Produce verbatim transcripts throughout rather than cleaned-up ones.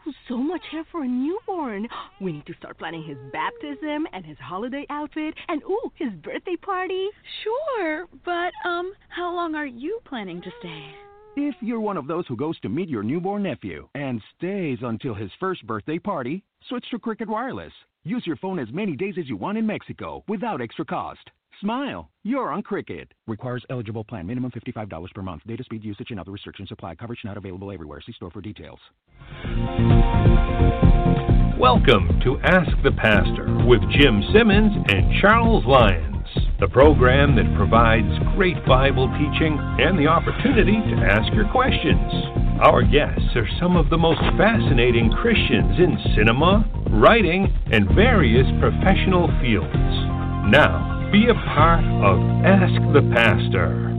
so much hair for a newborn. We need to start planning his baptism and his holiday outfit and, ooh, his birthday party. Sure, but, um, how long are you planning to stay? If you're one of those who goes to meet your newborn nephew and stays until his first birthday party, switch to Cricket Wireless. Use your phone as many days as you want in Mexico without extra cost. Smile. You're on Cricket. Requires eligible plan. Minimum fifty-five dollars per month. Data speed usage and other restrictions apply. Coverage not available everywhere. See store for details. Welcome to Ask the Pastor with Jim Simmons and Charles Lyons, the program that provides great Bible teaching and the opportunity to ask your questions. Our guests are some of the most fascinating Christians in cinema, writing, and various professional fields. Now, be a part of Ask the Pastor.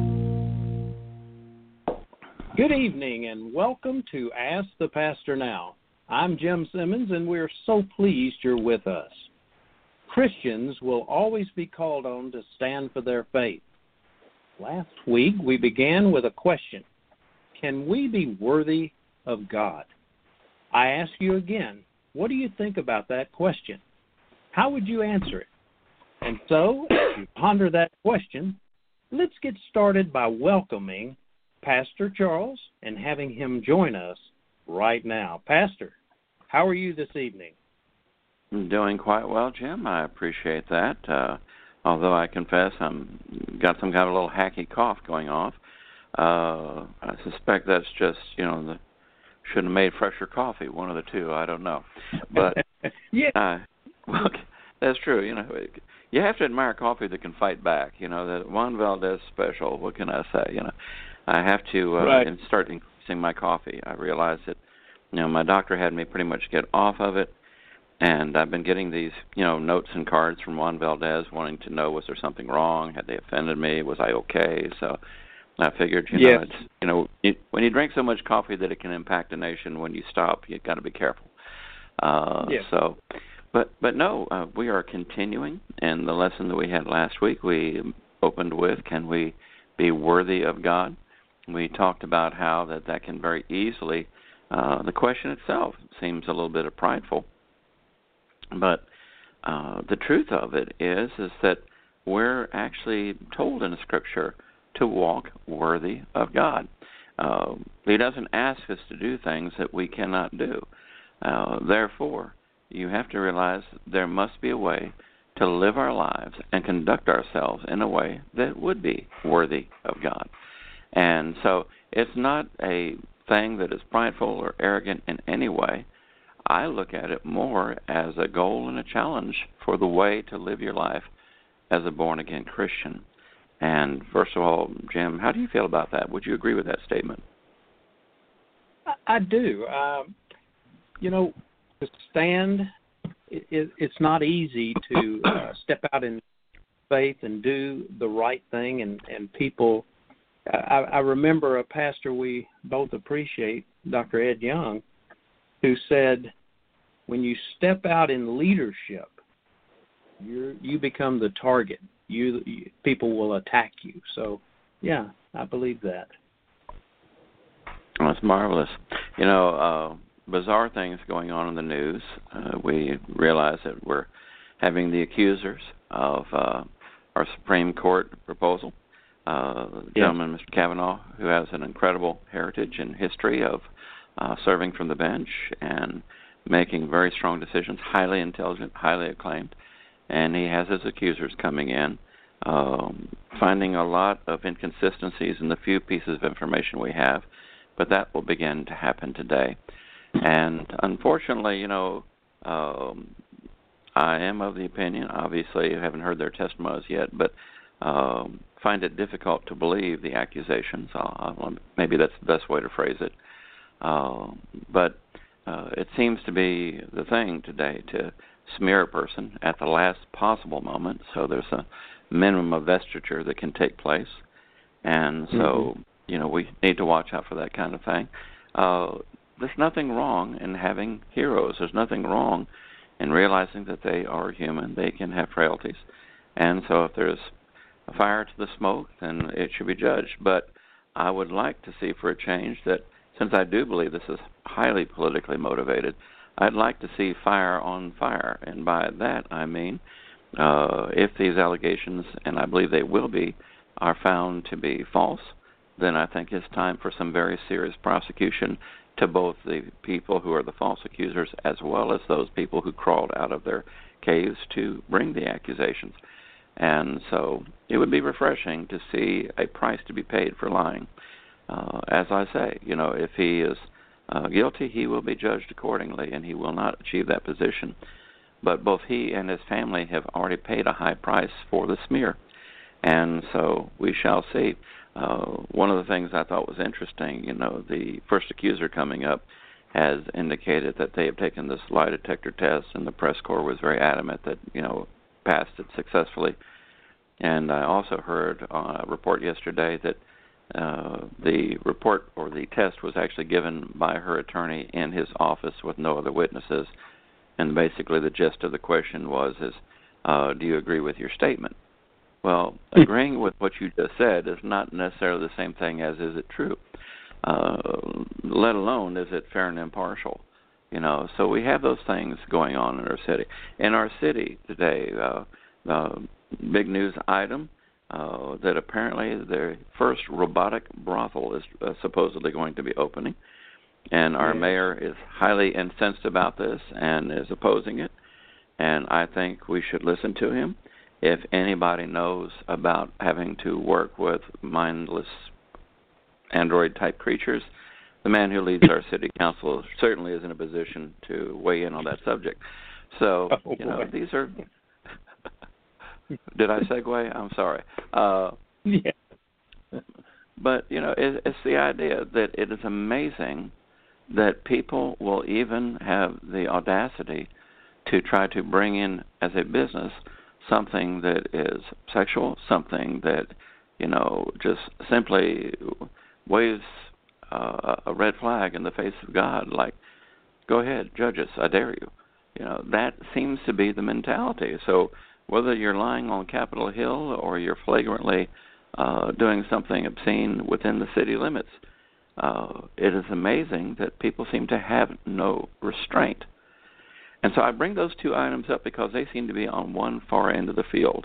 Good evening and welcome to Ask the Pastor Now. I'm Jim Simmons and we're so pleased you're with us. Christians will always be called on to stand for their faith. Last week we began with a question. Can we be worthy of God? I ask you again, what do you think about that question? How would you answer it? And so, as you ponder that question, let's get started by welcoming Pastor Charles and having him join us right now. Pastor, how are you this evening? I'm doing quite well, Jim. I appreciate that. Uh, although I confess I'm got some kind of little hacky cough going off. Uh, I suspect that's just, you know, the should have made fresher coffee, one of the two. I don't know. But, yeah. uh, well, that's true. You know, you have to admire coffee that can fight back. You know, the Juan Valdez special, what can I say? You know, I have to uh, right. start increasing my coffee. I realized that, you know, my doctor had me pretty much get off of it. And I've been getting these, you know, notes and cards from Juan Valdez wanting to know, was there something wrong? Had they offended me? Was I okay? So I figured, you yes. know, it's, you know, it, when you drink so much coffee that it can impact a nation, when you stop, you've got to be careful. Uh, yes. So, but but no, uh, we are continuing. And the lesson that we had last week, we opened with, can we be worthy of God? We talked about how that, that can very easily, uh, the question itself seems a little bit of prideful. But uh, the truth of it is, is that we're actually told in Scripture to walk worthy of God. Uh, he doesn't ask us to do things that we cannot do. Uh, therefore, you have to realize there must be a way to live our lives and conduct ourselves in a way that would be worthy of God. And so it's not a thing that is prideful or arrogant in any way. I look at it more as a goal and a challenge for the way to live your life as a born-again Christian. And first of all, Jim, how do you feel about that? Would you agree with that statement? I, I do. Um, you know, to stand, it, it, it's not easy to uh, step out in faith and do the right thing. And, and people, I, I remember a pastor we both appreciate, Doctor Ed Young, who said, when you step out in leadership, you you become the target. You, you people will attack you. So, yeah, I believe that. That's marvelous. You know, uh, bizarre things going on in the news. Uh, we realize that we're having the accusers of uh, our Supreme Court proposal. Uh, the yes. gentleman, Mister Kavanaugh, who has an incredible heritage and history of uh, serving from the bench and making very strong decisions, highly intelligent, highly acclaimed. And he has his accusers coming in, um, finding a lot of inconsistencies in the few pieces of information we have, but that will begin to happen today. And unfortunately, you know, um, I am of the opinion, obviously I haven't heard their testimonies yet, but um, find it difficult to believe the accusations. I'll, I'll, maybe that's the best way to phrase it. Uh, but uh, it seems to be the thing today to smear a person at the last possible moment, so there's a minimum of vestiture that can take place. And so, mm-hmm. you know, we need to watch out for that kind of thing. Uh, there's nothing wrong in having heroes. There's nothing wrong in realizing that they are human. They can have frailties. And so if there's a fire to the smoke, then it should be judged. But I would like to see for a change that since I do believe this is highly politically motivated, I'd like to see fire on fire. And by that I mean uh, if these allegations, and I believe they will be, are found to be false, then I think it's time for some very serious prosecution to both the people who are the false accusers as well as those people who crawled out of their caves to bring the accusations. And so it would be refreshing to see a price to be paid for lying. Uh, as I say, you know, if he is uh, guilty, he will be judged accordingly, and he will not achieve that position. But both he and his family have already paid a high price for the smear. And so we shall see. Uh, one of the things I thought was interesting, you know, the first accuser coming up has indicated that they have taken this lie detector test, and the press corps was very adamant that, you know, passed it successfully. And I also heard on a report yesterday that uh, the report or the test was actually given by her attorney in his office with no other witnesses. And basically the gist of the question was, is, uh, do you agree with your statement? Well, agreeing with what you just said is not necessarily the same thing as is it true, uh, let alone is it fair and impartial. You know, so we have those things going on in our city. In our city today, uh, uh, big news item uh, that apparently the first robotic brothel is uh, supposedly going to be opening, and our yeah. mayor is highly incensed about this and is opposing it, and I think we should listen to him. If anybody knows about having to work with mindless android-type creatures, the man who leads our city council certainly is in a position to weigh in on that subject. So, oh, you know, these are... Did I segue? I'm sorry. Uh, yeah. But, you know, it, it's the idea that it is amazing that people will even have the audacity to try to bring in as a business something that is sexual, something that, you know, just simply waves uh, a red flag in the face of God, like, go ahead, judge us, I dare you. You know, that seems to be the mentality. So whether you're lying on Capitol Hill or you're flagrantly uh, doing something obscene within the city limits, uh, it is amazing that people seem to have no restraint. And so I bring those two items up because they seem to be on one far end of the field.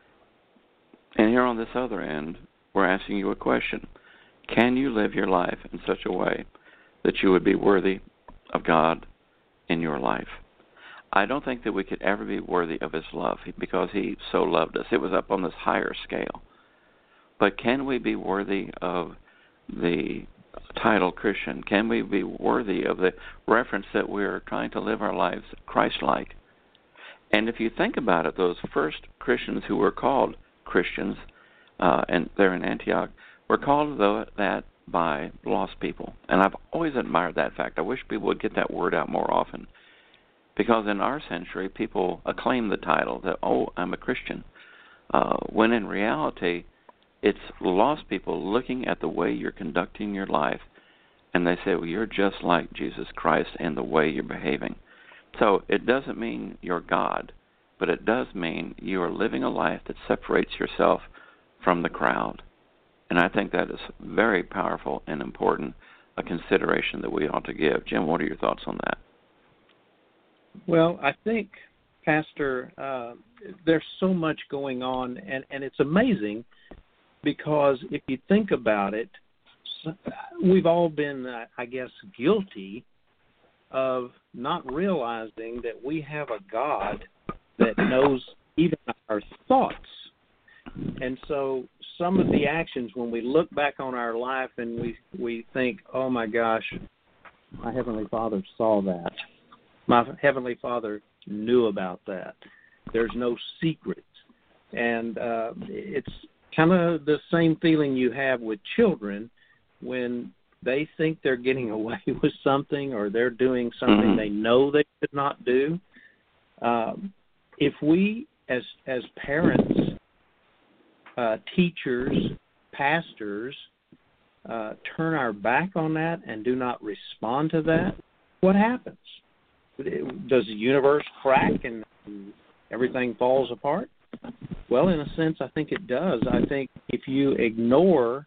And here on this other end, we're asking you a question. Can you live your life in such a way that you would be worthy of God in your life? I don't think that we could ever be worthy of his love because he so loved us. It was up on this higher scale. But can we be worthy of the title Christian? Can we be worthy of the reference that we're trying to live our lives Christ-like? And if you think about it, those first Christians who were called Christians, uh, and they're in Antioch, were called though, that by lost people. And I've always admired that fact. I wish people would get that word out more often. Because in our century, people acclaim the title that, oh, I'm a Christian. Uh, when in reality, it's lost people looking at the way you're conducting your life, and they say, well, you're just like Jesus Christ in the way you're behaving. So it doesn't mean you're God, but it does mean you are living a life that separates yourself from the crowd. And I think that is very powerful and important, a consideration that we ought to give. Jim, what are your thoughts on that? Well, I think, Pastor, uh, there's so much going on, and, and it's amazing because if you think about it, we've all been, uh, I guess, guilty of not realizing that we have a God that knows even our thoughts. And so some of the actions, when we look back on our life and we, we think, oh, my gosh, my Heavenly Father saw that. My Heavenly Father knew about that. There's no secret. And uh, it's kind of the same feeling you have with children when they think they're getting away with something or they're doing something mm-hmm. they know they could not do. Um, if we, as as parents, uh, teachers, pastors, uh, turn our back on that and do not respond to that, what happens? Does the universe crack and everything falls apart? Well, in a sense, I think it does. I think if you ignore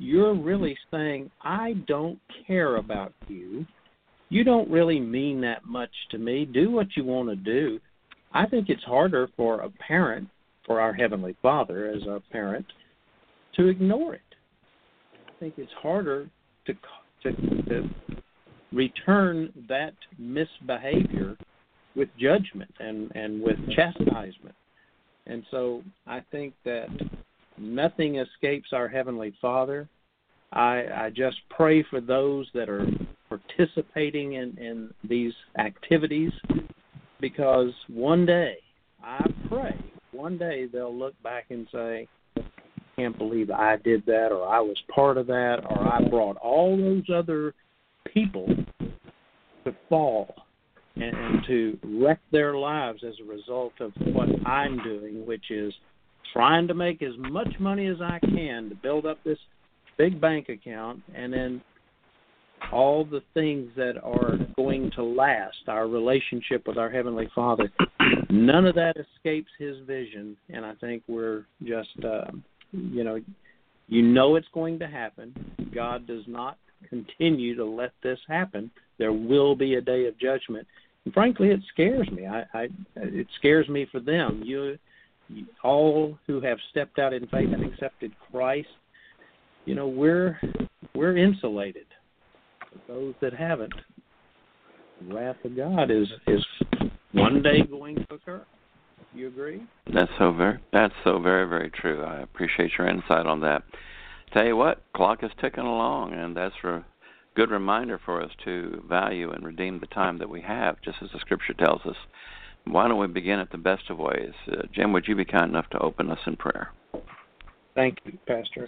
you're really saying, I don't care about you. You don't really mean that much to me. Do what you want to do. I think it's harder for a parent, for our Heavenly Father as a parent, to ignore it. I think it's harder to to, to return that misbehavior with judgment and, and with chastisement. And so I think that nothing escapes our Heavenly Father. I, I just pray for those that are participating in, in these activities, because one day, I pray, one day they'll look back and say, I can't believe I did that, or I was part of that, or I brought all those other people to fall and, and to wreck their lives as a result of what I'm doing, which is trying to make as much money as I can to build up this big bank account, and then all the things that are going to last, our relationship with our Heavenly Father, none of that escapes His vision. And I think we're just, uh, you know, you know it's going to happen. God does not continue to let this happen. There will be a day of judgment. And frankly, it scares me. I, I it scares me for them. You, you, all who have stepped out in faith and accepted Christ, you know, we're we're insulated. But those that haven't, the wrath of God is is one day going to occur. You agree? That's so very that's so very very true. I appreciate your insight on that. Tell you what, clock is ticking along, and that's a good reminder for us to value and redeem the time that we have, just as the Scripture tells us. Why don't we begin at the best of ways? Uh, Jim, would you be kind enough to open us in prayer? Thank you, Pastor.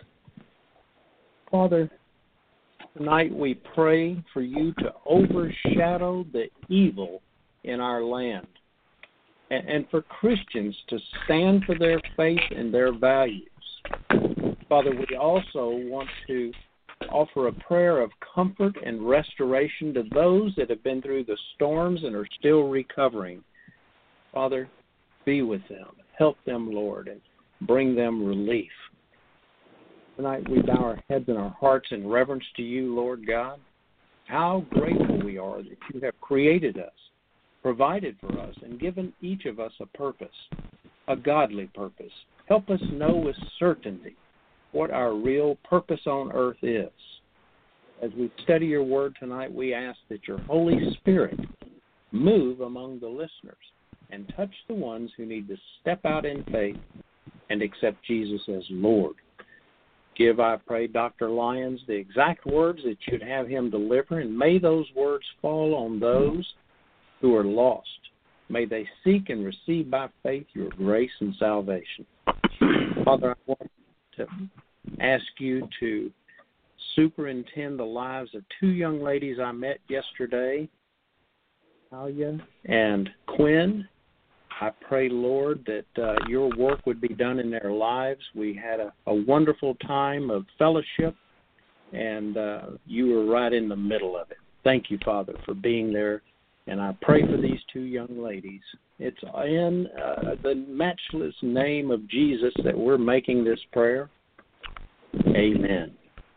Father, tonight we pray for you to overshadow the evil in our land, and, and for Christians to stand for their faith and their values. Father, we also want to offer a prayer of comfort and restoration to those that have been through the storms and are still recovering. Father, be with them. Help them, Lord, and bring them relief. Tonight we bow our heads and our hearts in reverence to you, Lord God. How grateful we are that you have created us, provided for us, and given each of us a purpose, a godly purpose. Help us know with certainty what our real purpose on earth is. As we study your word tonight, we ask that your Holy Spirit move among the listeners and touch the ones who need to step out in faith and accept Jesus as Lord. Give, I pray, Doctor Lyons the exact words that you'd have him deliver, and may those words fall on those who are lost. May they seek and receive by faith your grace and salvation. Father, I want to ask you to superintend the lives of two young ladies I met yesterday, Talia and Quinn. I pray, Lord, that uh, your work would be done in their lives. We had a, a wonderful time of fellowship, and uh, you were right in the middle of it. Thank you, Father, for being there, and I pray for these two young ladies. It's in uh, the matchless name of Jesus that we're making this prayer. Amen.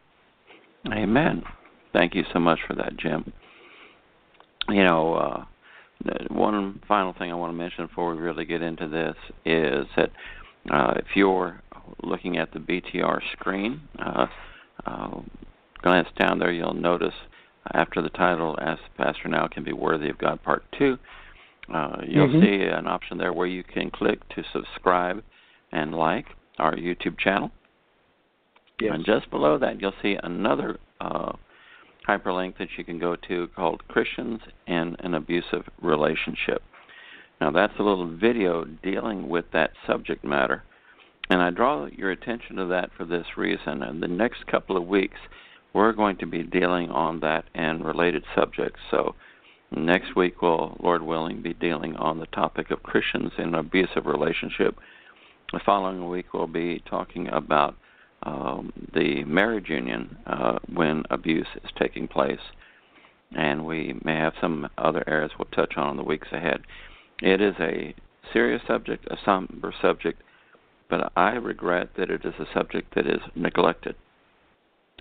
Amen. Thank you so much for that, Jim. You know, uh, one final thing I want to mention before we really get into this is that uh, if you're looking at the B T R screen, uh, uh, glance down there, you'll notice after the title, Ask the Pastor Now Can Be Worthy of God, Part two, uh, you'll mm-hmm. see an option there where you can click to subscribe and like our YouTube channel. Yes. And just below that, you'll see another uh, hyperlink that you can go to called Christians in an Abusive Relationship. Now, that's a little video dealing with that subject matter. And I draw your attention to that for this reason. In the next couple of weeks, we're going to be dealing on that and related subjects. So next week we'll, Lord willing, be dealing on the topic of Christians in an abusive relationship. The following week we'll be talking about um, the marriage union uh, when abuse is taking place. And we may have some other areas we'll touch on in the weeks ahead. It is a serious subject, a somber subject, but I regret that it is a subject that is neglected.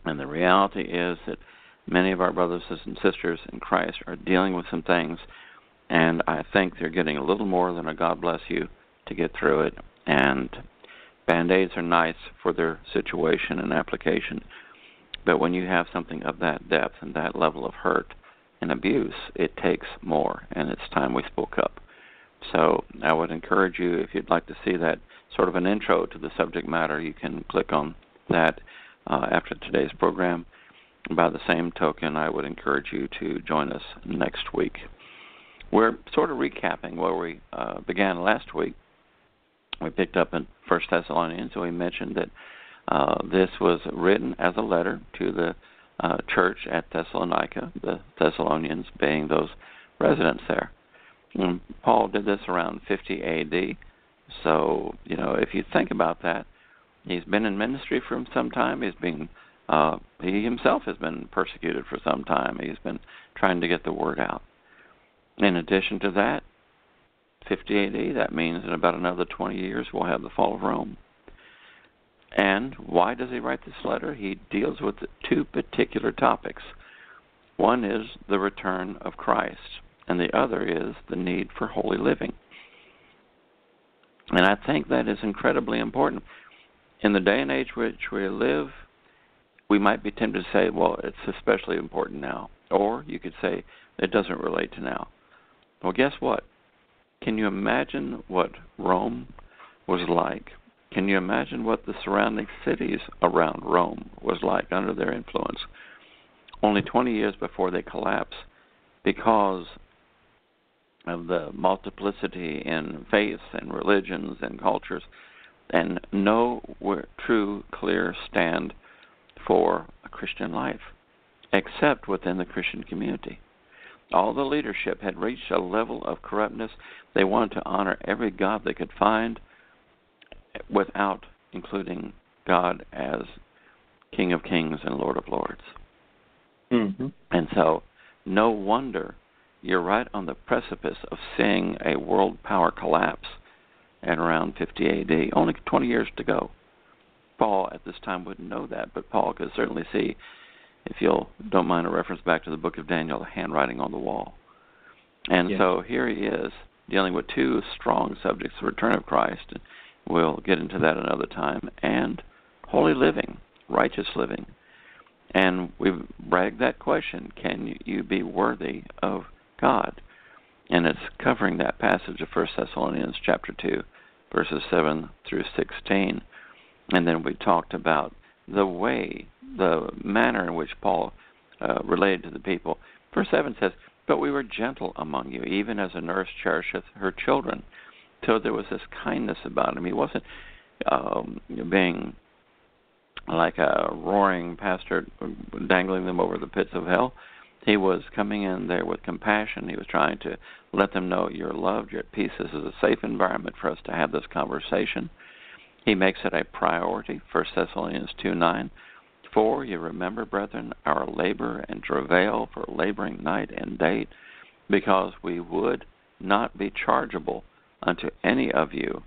And the reality is that many of our brothers and sisters in Christ are dealing with some things, and I think they're getting a little more than a God bless you to get through it. And Band-Aids are nice for their situation and application, but when you have something of that depth and that level of hurt and abuse, it takes more, and it's time we spoke up. So I would encourage you, if you'd like to see that sort of an intro to the subject matter, you can click on that uh, after today's program. By the same token, I would encourage you to join us next week. We're sort of recapping where we uh, began last week. We picked up in First Thessalonians, and we mentioned that uh, this was written as a letter to the uh, church at Thessalonica, the Thessalonians being those residents there. And Paul did this around fifty A D, so, you know, if you think about that, he's been in ministry for some time. He's been, uh, he himself has been persecuted for some time. He's been trying to get the word out. In addition to that, fifty A D, that means in about another twenty years we'll have the fall of Rome. And why does he write this letter? He deals with two particular topics. One is the return of Christ, and the other is the need for holy living. And I think that is incredibly important. In the day and age which we live, we might be tempted to say, well, it's especially important now. Or you could say, it doesn't relate to now. Well, guess what? Can you imagine what Rome was like? Can you imagine what the surrounding cities around Rome was like under their influence? Only twenty years before they collapsed, because of the multiplicity in faiths and religions and cultures, and no true, clear stand for a Christian life, except within the Christian community. All the leadership had reached a level of corruptness. They wanted to honor every god they could find without including God as King of Kings and Lord of Lords. Mm-hmm. And so, no wonder you're right on the precipice of seeing a world power collapse at around fifty A D. Only twenty years to go. Paul at this time wouldn't know that, but Paul could certainly see, if you'll don't mind a reference back to the book of Daniel, the handwriting on the wall. And yes. So here he is dealing with two strong subjects, the return of Christ, and we'll get into that another time, and holy living, righteous living. And we've bragged that question, can you be worthy of God? And it's covering that passage of First Thessalonians chapter two, verses seven through sixteen. And then we talked about the way, the manner in which Paul uh, related to the people. Verse seven says, but we were gentle among you, even as a nurse cherisheth her children. So there was this kindness about him. He wasn't um, being like a roaring pastor dangling them over the pits of hell. He was coming in there with compassion. He was trying to let them know you're loved, you're at peace. This is a safe environment for us to have this conversation. He makes it a priority, First Thessalonians two nine. For you remember, brethren, our labor and travail for laboring night and day, because we would not be chargeable unto any of you.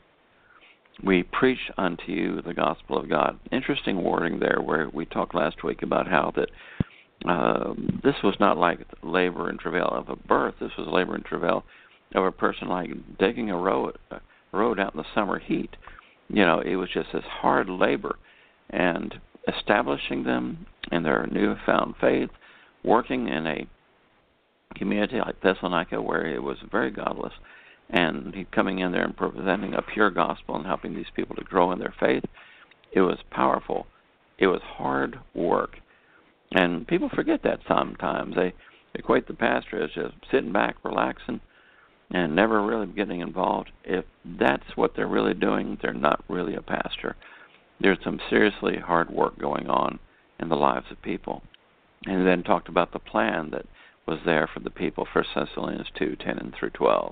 We preach unto you the gospel of God. Interesting wording there, where we talked last week about how that uh, this was not like labor and travail of a birth. This was labor and travail of a person like digging a road, a road out in the summer heat. You know, it was just this hard labor, and establishing them in their newfound faith, working in a community like Thessalonica where it was very godless, and he coming in there and presenting a pure gospel and helping these people to grow in their faith. It was powerful. It was hard work. And people forget that sometimes. They equate the pastor as just sitting back, relaxing, and never really getting involved. If that's what they're really doing, they're not really a pastor. There's some seriously hard work going on in the lives of people. And then talked about the plan that was there for the people, First Thessalonians two ten and through twelve.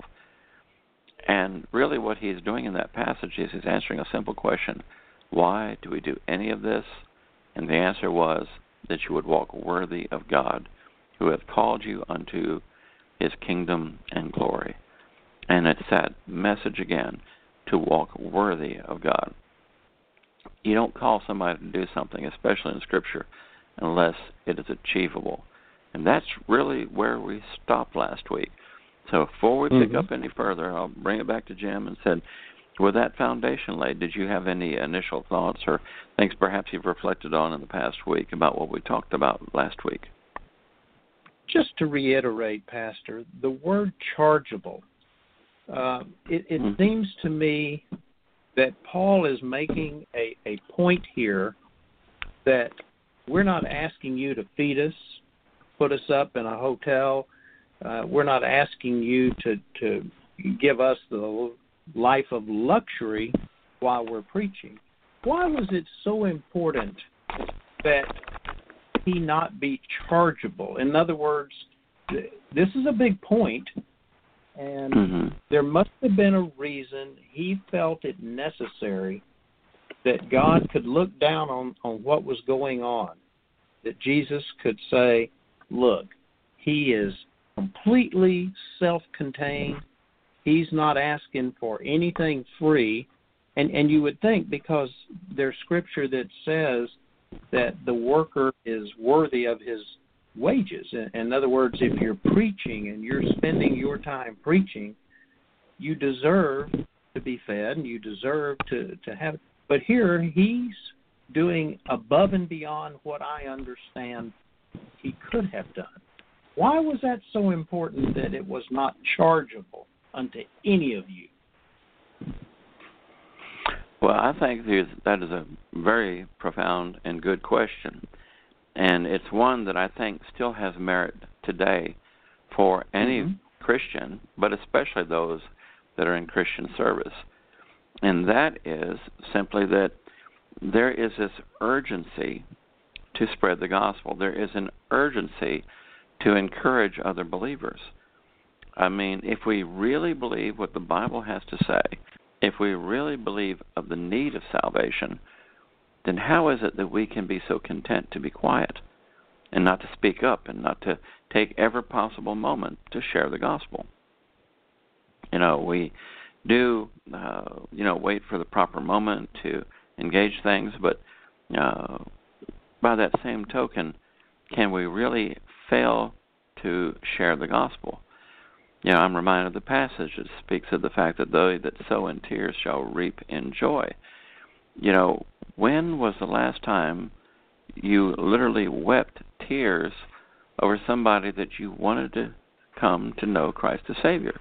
And really what he's doing in that passage is he's answering a simple question. Why do we do any of this? And the answer was that you would walk worthy of God, who hath called you unto his kingdom and glory. And it's that message again, to walk worthy of God. You don't call somebody to do something, especially in Scripture, unless it is achievable. And that's really where we stopped last week. So before we pick mm-hmm. up any further, I'll bring it back to Jim and said, with that foundation laid, did you have any initial thoughts or things perhaps you've reflected on in the past week about what we talked about last week? Just to reiterate, Pastor, the word chargeable, uh, it, it mm-hmm. seems to me that Paul is making a, a point here that we're not asking you to feed us, put us up in a hotel. Uh, we're not asking you to, to give us the life of luxury while we're preaching. Why was it so important that he not be chargeable? In other words, this is a big point, and mm-hmm. there must have been a reason he felt it necessary that God could look down on, on what was going on, that Jesus could say, look, he is completely self-contained. He's not asking for anything free. And, and you would think, because there's scripture that says that the worker is worthy of his wages. In, in other words, if you're preaching and you're spending your time preaching, you deserve to be fed and you deserve to, to have it. But here he's doing above and beyond what I understand he could have done. Why was that so important that it was not chargeable unto any of you? Well, I think that is a very profound and good question. And it's one that I think still has merit today for any mm-hmm. Christian, but especially those that are in Christian service. And that is simply that there is this urgency to spread the gospel. There is an urgency to encourage other believers. I mean, if we really believe what the Bible has to say, if we really believe of the need of salvation, then how is it that we can be so content to be quiet and not to speak up and not to take every possible moment to share the gospel? You know, we do, uh, you know, wait for the proper moment to engage things, but uh, by that same token, can we really fail to share the gospel? You know, I'm reminded of the passage that speaks of the fact that they that sow in tears shall reap in joy. You know, when was the last time you literally wept tears over somebody that you wanted to come to know Christ as Savior?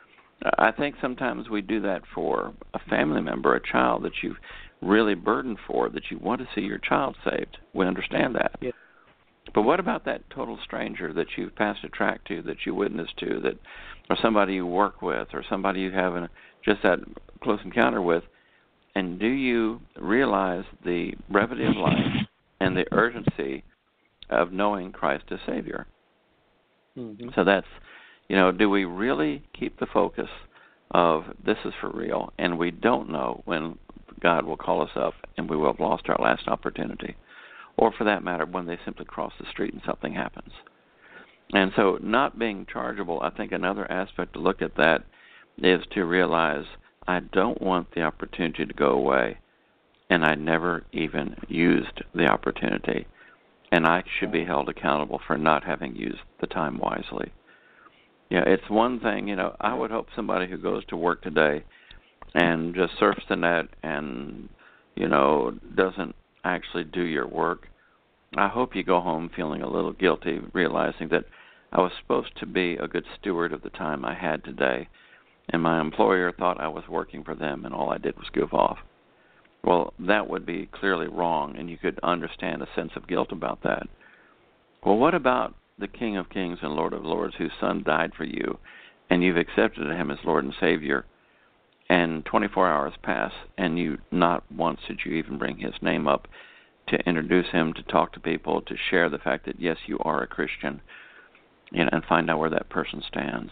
I think sometimes we do that for a family member, a child that you've really burdened for, that you want to see your child saved. We understand that. Yeah. But what about that total stranger that you've passed a tract to, that you witnessed to, that, or somebody you work with, or somebody you have a, just that close encounter with? And do you realize the brevity of life and the urgency of knowing Christ as Savior? Mm-hmm. So that's, you know, do we really keep the focus of this is for real, and we don't know when God will call us up and we will have lost our last opportunity? Or for that matter, when they simply cross the street and something happens. And so not being chargeable, I think another aspect to look at that is to realize I don't want the opportunity to go away, and I never even used the opportunity. And I should be held accountable for not having used the time wisely. Yeah, it's one thing, you know, I would hope somebody who goes to work today and just surfs the net and, you know, doesn't actually do your work, I hope you go home feeling a little guilty, realizing that I was supposed to be a good steward of the time I had today, and my employer thought I was working for them, and all I did was goof off. Well, that would be clearly wrong, and you could understand a sense of guilt about that. Well, what about the King of Kings and Lord of Lords, whose Son died for you, and you've accepted him as Lord and Savior, and twenty-four hours pass, and you not once did you even bring his name up to introduce him, to talk to people, to share the fact that, yes, you are a Christian, you know, and find out where that person stands.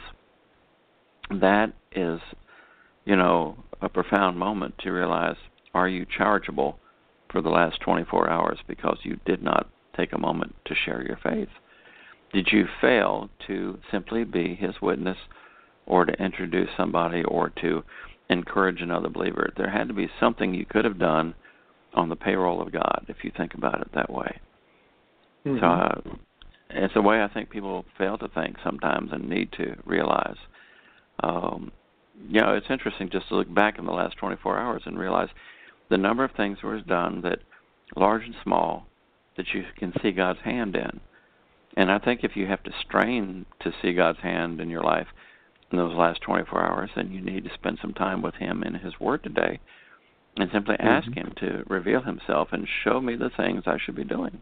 That is, you know, a profound moment to realize, are you chargeable for the last twenty-four hours because you did not take a moment to share your faith? Did you fail to simply be his witness, or to introduce somebody, or to encourage another believer? There had to be something you could have done on the payroll of God, if you think about it that way. Mm-hmm. So uh, it's a way I think people fail to think sometimes and need to realize. Um, you know, it's interesting just to look back in the last twenty-four hours and realize the number of things that was done, that large and small, that you can see God's hand in. And I think if you have to strain to see God's hand in your life in those last twenty-four hours, then you need to spend some time with Him in His Word today and simply mm-hmm. ask Him to reveal Himself and show me the things I should be doing.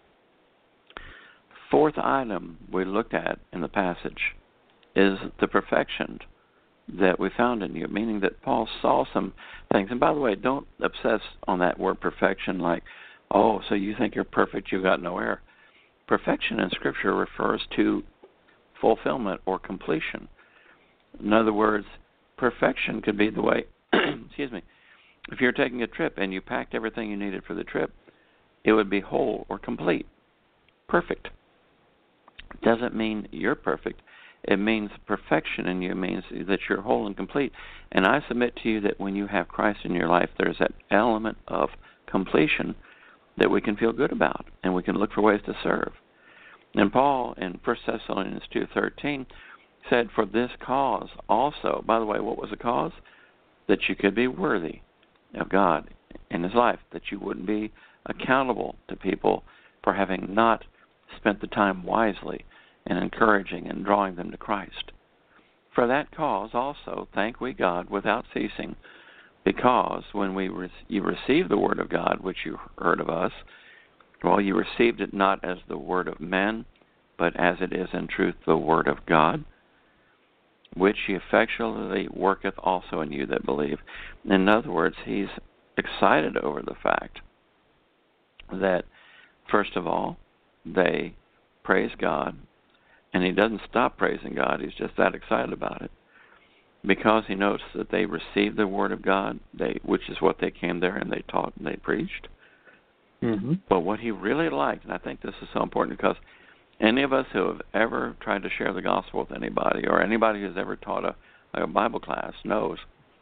Fourth item we looked at in the passage is the perfection that we found in you, meaning that Paul saw some things. And by the way, don't obsess on that word perfection like, oh, so you think you're perfect, you got no error. Perfection in Scripture refers to fulfillment or completion. In other words, perfection could be the way, excuse me, if you're taking a trip and you packed everything you needed for the trip, it would be whole or complete, perfect. Doesn't mean you're perfect. It means perfection in you. It means that you're whole and complete. And I submit to you that when you have Christ in your life, there's that element of completion that we can feel good about, and we can look for ways to serve. And Paul in First Thessalonians two thirteen said, for this cause also, by the way, what was the cause? That you could be worthy of God in His life, that you wouldn't be accountable to people for having not spent the time wisely in encouraging and drawing them to Christ. For that cause also thank we God without ceasing, because when we re- you received the word of God, which you heard of us, well, you received it not as the word of men, but as it is in truth the word of God, which He effectually worketh also in you that believe. In other words, He's excited over the fact that, first of all, they praise God, and He doesn't stop praising God. He's just that excited about it, because He knows that they received the Word of God, they, which is what they came there and they taught and they preached. Mm-hmm. But what He really liked, and I think this is so important, because any of us who have ever tried to share the gospel with anybody, or anybody who's ever taught a, a Bible class, knows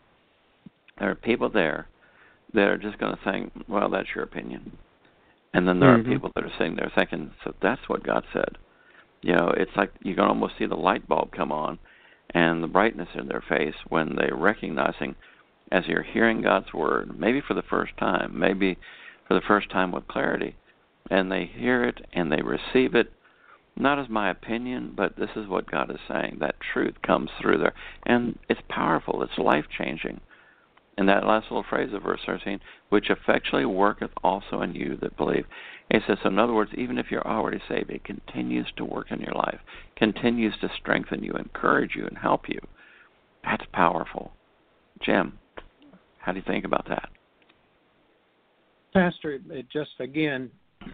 there are people there that are just going to think, well, that's your opinion. And then there mm-hmm. are people that are sitting there thinking, so that's what God said. You know, it's like you can almost see the light bulb come on and the brightness in their face when they're recognizing, as you're hearing God's word, maybe for the first time, maybe for the first time with clarity, and they hear it and they receive it, not as my opinion, but this is what God is saying. That truth comes through there. And it's powerful. It's life-changing. And that last little phrase of verse thirteen, which effectually worketh also in you that believe. It says, so in other words, even if you're already saved, it continues to work in your life, continues to strengthen you, encourage you, and help you. That's powerful. Jim, how do you think about that? Pastor, it just, again,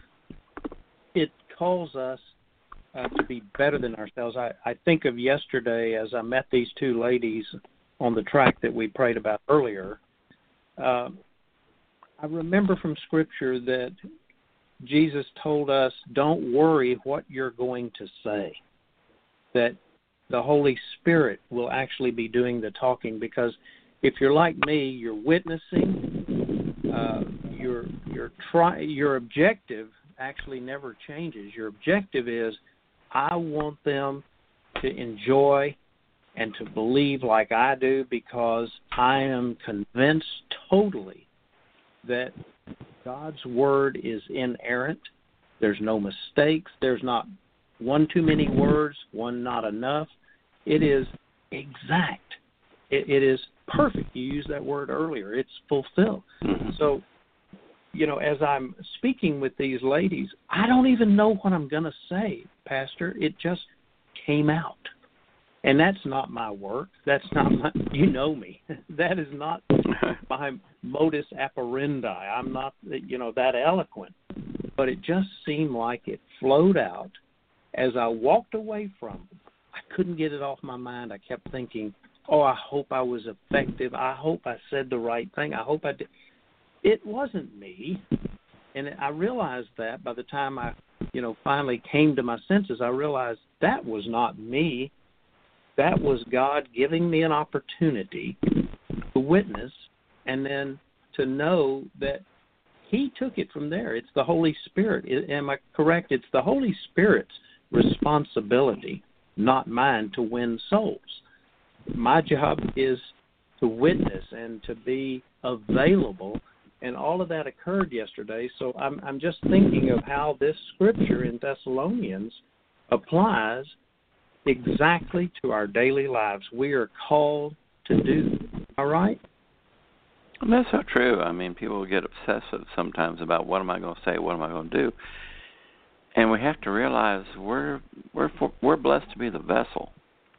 it calls us uh, to be better than ourselves. I, I think of yesterday as I met these two ladies on the track that we prayed about earlier. Uh, I remember from Scripture that Jesus told us, don't worry what you're going to say, that the Holy Spirit will actually be doing the talking, because if you're like me, you're witnessing, uh, your your try, your objective actually never changes. Your objective is, I want them to enjoy and to believe like I do, because I am convinced totally that God's Word is inerrant. There's no mistakes. There's not one too many words, one not enough. It is exact. It, it is perfect. You used that word earlier. It's fulfilled. Mm-hmm. So, you know, as I'm speaking with these ladies, I don't even know what I'm going to say, Pastor. It just came out. And that's not my work. That's not my, you know me. That is not my modus operandi. I'm not, you know, that eloquent. But it just seemed like it flowed out. As I walked away from it, I couldn't get it off my mind. I kept thinking, oh, I hope I was effective. I hope I said the right thing. I hope I did. It wasn't me. And I realized that by the time I, you know, finally came to my senses, I realized that was not me. That was God giving me an opportunity to witness, and then to know that he took it from there. It's the Holy Spirit. Am I correct? It's the Holy Spirit's responsibility, not mine, to win souls. My job is to witness and to be available, and all of that occurred yesterday. So I'm, I'm just thinking of how this scripture in Thessalonians applies exactly to our daily lives. We are called to do. All right? And that's so true. I mean, people get obsessive sometimes about what am I going to say, what am I going to do, and we have to realize we're we're for, we're blessed to be the vessel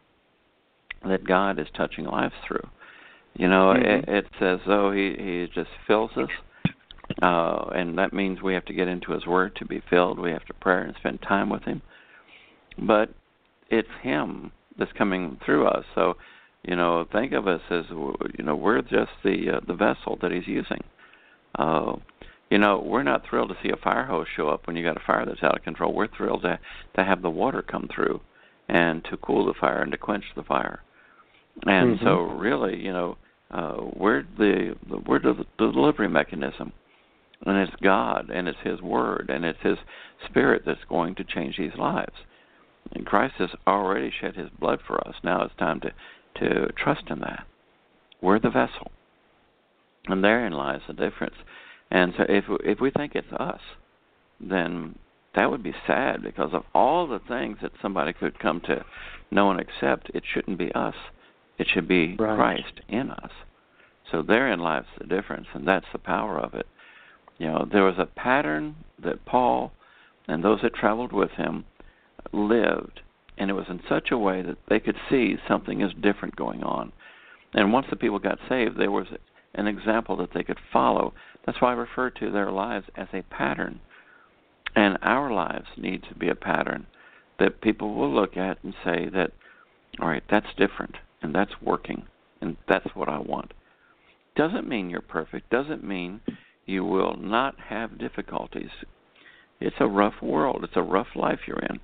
that God is touching lives through. You know, mm-hmm. it, it's as though He He just fills us, uh, and that means we have to get into His Word to be filled. We have to pray and spend time with Him, but it's Him that's coming through us. So, you know, think of us as, you know, we're just the uh, the vessel that He's using. Uh, you know, we're not thrilled to see a fire hose show up when you got a fire that's out of control. We're thrilled to to have the water come through and to cool the fire and to quench the fire. And mm-hmm. so, really, you know, uh, we're the, the we're the, the delivery mechanism, and it's God, and it's His Word, and it's His Spirit that's going to change these lives. And Christ has already shed His blood for us. Now it's time to to trust in that. We're the vessel, and therein lies the difference. And so, if if we think it's us, then that would be sad, because of all the things that somebody could come to know and accept. It shouldn't be us. It should be right. Christ in us. So therein lies the difference, and that's the power of it. You know, there was a pattern that Paul and those that traveled with him lived, and it was in such a way that they could see something is different going on. And once the people got saved, there was an example that they could follow. That's why I refer to their lives as a pattern. And our lives need to be a pattern that people will look at and say that, all right, that's different, and that's working, and that's what I want. Doesn't mean you're perfect. Doesn't mean you will not have difficulties. It's a rough world. It's a rough life you're in.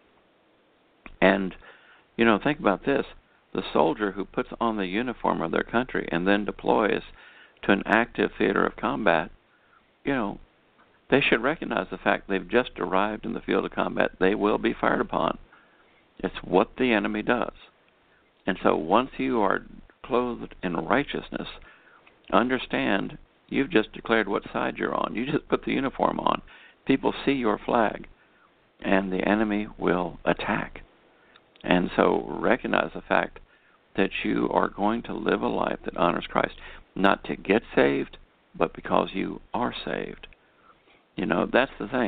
And, you know, think about this. The soldier who puts on the uniform of their country and then deploys to an active theater of combat, you know, they should recognize the fact they've just arrived in the field of combat. They will be fired upon. It's what the enemy does. And so once you are clothed in righteousness, understand you've just declared what side you're on. You just put the uniform on. People see your flag, and the enemy will attack. And so recognize the fact that you are going to live a life that honors Christ, not to get saved, but because you are saved. You know, that's the thing.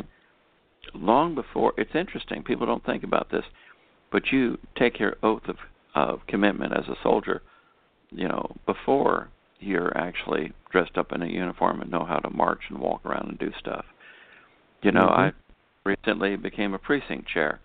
Long before, it's interesting, people don't think about this, but you take your oath of, of commitment as a soldier, you know, before you're actually dressed up in a uniform and know how to march and walk around and do stuff. You know, mm-hmm. I recently became a precinct chair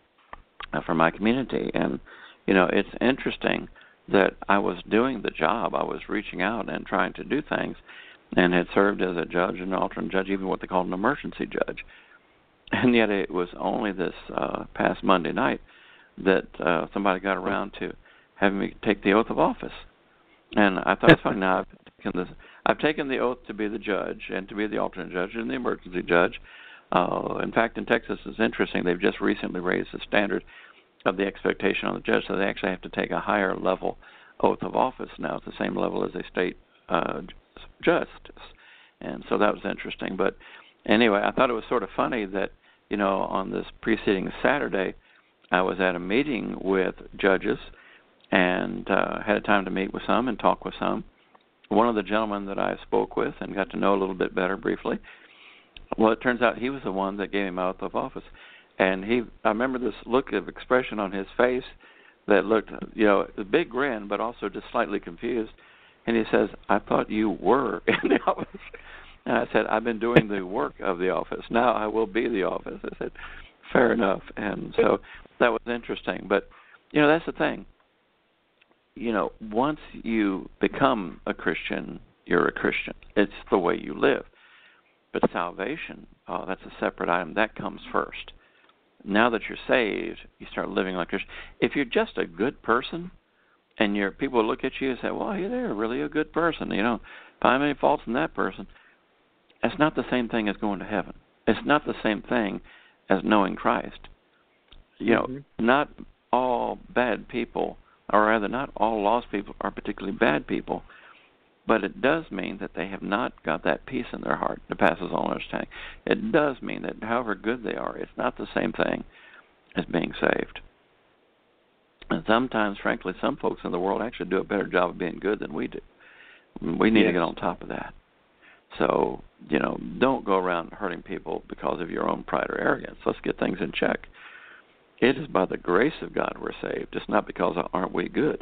uh, for my community, and, you know, it's interesting that I was doing the job. I was reaching out and trying to do things, and had served as a judge, an alternate judge, even what they called an emergency judge. And yet it was only this uh, past Monday night that uh, somebody got around to having me take the oath of office. And I thought, it's funny, now I've taken, this, I've taken the oath to be the judge and to be the alternate judge and the emergency judge. Uh, in fact, in Texas, it's interesting, they've just recently raised the standard of the expectation on the judge, so they actually have to take a higher level oath of office now. It's the same level as a state uh, justice. And so that was interesting. But anyway, I thought it was sort of funny that, you know, on this preceding Saturday, I was at a meeting with judges and uh, had a time to meet with some and talk with some. One of the gentlemen that I spoke with and got to know a little bit better briefly, well, it turns out he was the one that gave him oath of office. And he, I remember this look of expression on his face that looked, you know, a big grin, but also just slightly confused. And he says, I thought you were in the office. And I said, I've been doing the work of the office. Now I will be the office. I said, fair enough. And so that was interesting. But, you know, that's the thing. You know, once you become a Christian, you're a Christian. It's the way you live. But salvation, oh, that's a separate item. That comes first. Now that you're saved, you start living like a Christian. If you're just a good person, and your people look at you and say, well, yeah, they're really a good person. You know, find any faults in that person. That's not the same thing as going to heaven. It's not the same thing as knowing Christ. You know, mm-hmm. not all bad people, or rather not all lost people are particularly bad people, but it does mean that they have not got that peace in their heart that passes all understanding. It does mean that however good they are, it's not the same thing as being saved. And sometimes, frankly, some folks in the world actually do a better job of being good than we do. We need yes. to get on top of that. So, you know, don't go around hurting people because of your own pride or arrogance. Let's get things in check. It is by the grace of God we're saved. It's not because aren't we good.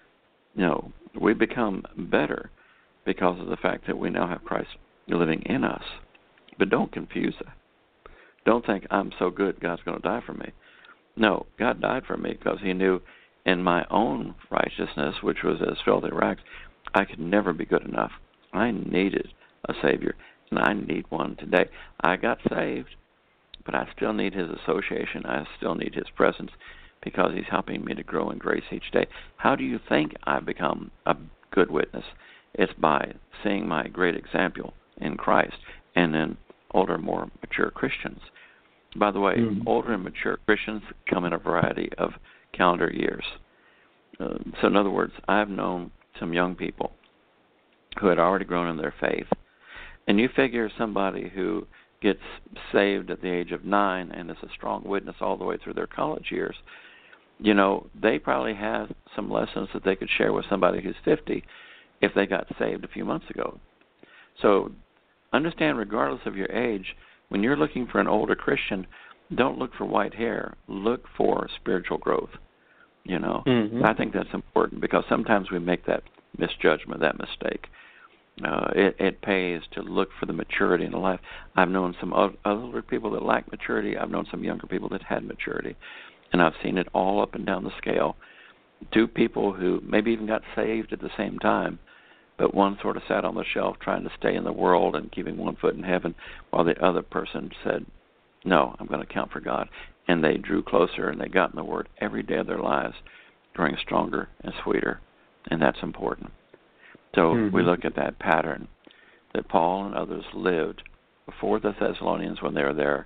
No, we become better because of the fact that we now have Christ living in us. But don't confuse that. Don't think I'm so good God's going to die for me. No, God died for me because he knew in my own righteousness, which was as filthy rags, I could never be good enough. I needed a Savior, and I need one today. I got saved, but I still need his association. I still need his presence because he's helping me to grow in grace each day. How do you think I become a good witness? It's by seeing my great example in Christ and in older, more mature Christians. By the way, mm-hmm. older and mature Christians come in a variety of calendar years. Uh, so in other words, I've known some young people who had already grown in their faith. And you figure somebody who gets saved at the age of nine and is a strong witness all the way through their college years, you know, they probably have some lessons that they could share with somebody who's fifty if they got saved a few months ago. So understand, regardless of your age, when you're looking for an older Christian, don't look for white hair. Look for spiritual growth. You know, mm-hmm. I think that's important because sometimes we make that misjudgment, that mistake. Uh, it, it pays to look for the maturity in life. I've known some older people that lack maturity. I've known some younger people that had maturity. And I've seen it all up and down the scale. Two people who maybe even got saved at the same time, but one sort of sat on the shelf trying to stay in the world and keeping one foot in heaven, while the other person said, no, I'm going to count for God. And they drew closer and they got in the Word every day of their lives, growing stronger and sweeter. And that's important. So mm-hmm. we look at that pattern that Paul and others lived before the Thessalonians when they were there.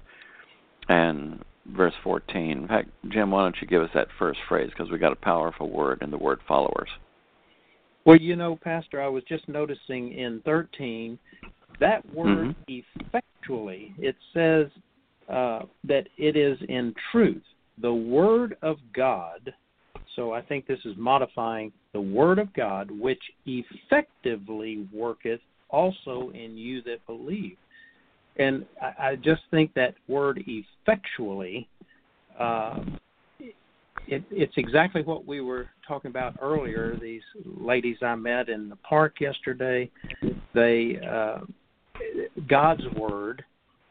And verse fourteen, in fact, Jim, why don't you give us that first phrase, because we got a powerful word in the word followers. Well, you know, Pastor, I was just noticing in thirteen, that word mm-hmm. effectually, it says uh, that it is in truth, the Word of God. So I think this is modifying the Word of God, which effectively worketh also in you that believe. And I, I just think that word effectually, uh, it, it's exactly what we were talking about earlier. These ladies I met in the park yesterday, they uh, God's Word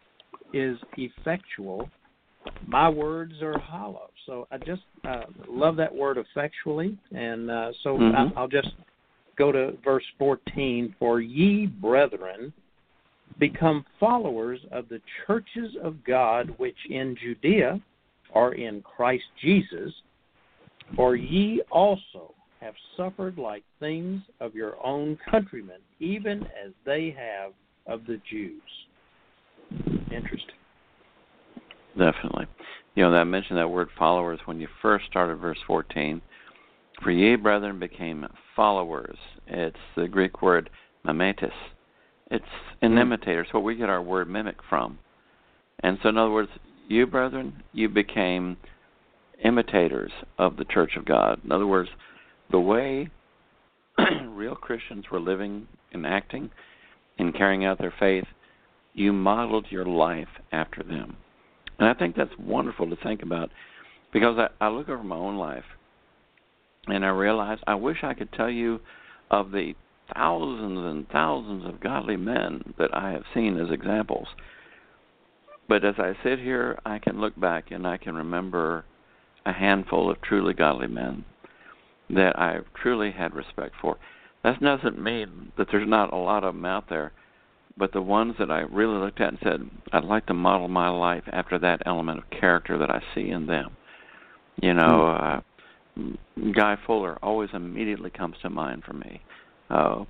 is effectual. My words are hollow. So I just uh, love that word effectually. And uh, so mm-hmm. I, I'll just go to verse fourteen. For ye, brethren, become followers of the churches of God which in Judea are in Christ Jesus. For ye also have suffered like things of your own countrymen, even as they have of the Jews. Interesting. Definitely. You know, I mentioned that word followers when you first started verse fourteen. For ye, brethren, became followers. It's the Greek word mimetis. It's an imitator. It's what we get our word mimic from. And so, in other words, you, brethren, you became imitators of the church of God. In other words, the way real Christians were living and acting and carrying out their faith, you modeled your life after them. And I think that's wonderful to think about, because I, I look over my own life and I realize I wish I could tell you of the thousands and thousands of godly men that I have seen as examples. But as I sit here, I can look back and I can remember a handful of truly godly men that I truly had respect for. That doesn't mean that there's not a lot of them out there, but the ones that I really looked at and said, I'd like to model my life after that element of character that I see in them. You know, uh, Guy Fuller always immediately comes to mind for me. Uh,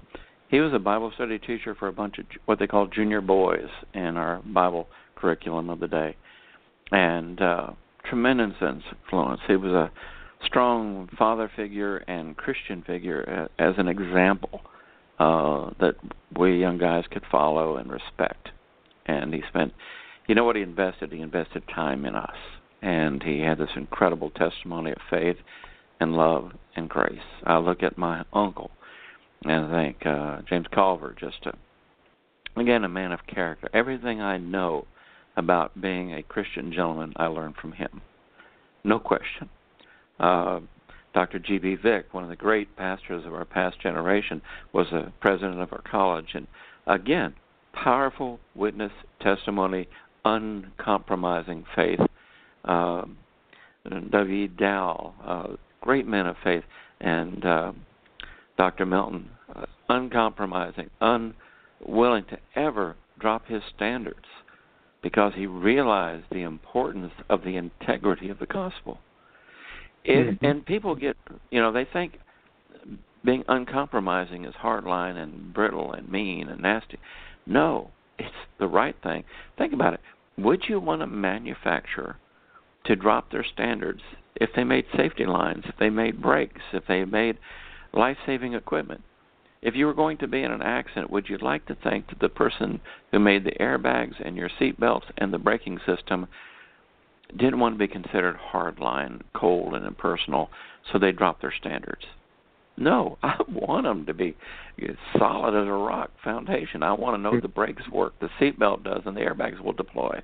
he was a Bible study teacher for a bunch of what they call junior boys in our Bible curriculum of the day, and uh, tremendous influence. He was a strong father figure and Christian figure uh, as an example uh, that we young guys could follow and respect. And he spent, you know what he invested? He invested time in us. And he had this incredible testimony of faith and love and grace. I look at my uncle and think, uh, James Culver, just a, again, a man of character. Everything I know about being a Christian gentleman, I learned from him. No question. Uh, Doctor G B Vick, one of the great pastors of our past generation, was the president of our college. And again, powerful witness, testimony, uncompromising faith. Uh, W E Dow, uh, great men of faith. And uh, Doctor Milton, uh, uncompromising, unwilling to ever drop his standards because he realized the importance of the integrity of the gospel. It, mm-hmm. And people get, you know, they think being uncompromising is hardline and brittle and mean and nasty. No, it's the right thing. Think about it. Would you want a manufacturer to drop their standards if they made safety lines, if they made brakes, if they made life-saving equipment? If you were going to be in an accident, would you like to think that the person who made the airbags and your seat belts and the braking system didn't want to be considered hardline, cold, and impersonal, so they dropped their standards? No, I want them to be solid as a rock foundation. I want to know the brakes work, the seat belt does, and the airbags will deploy.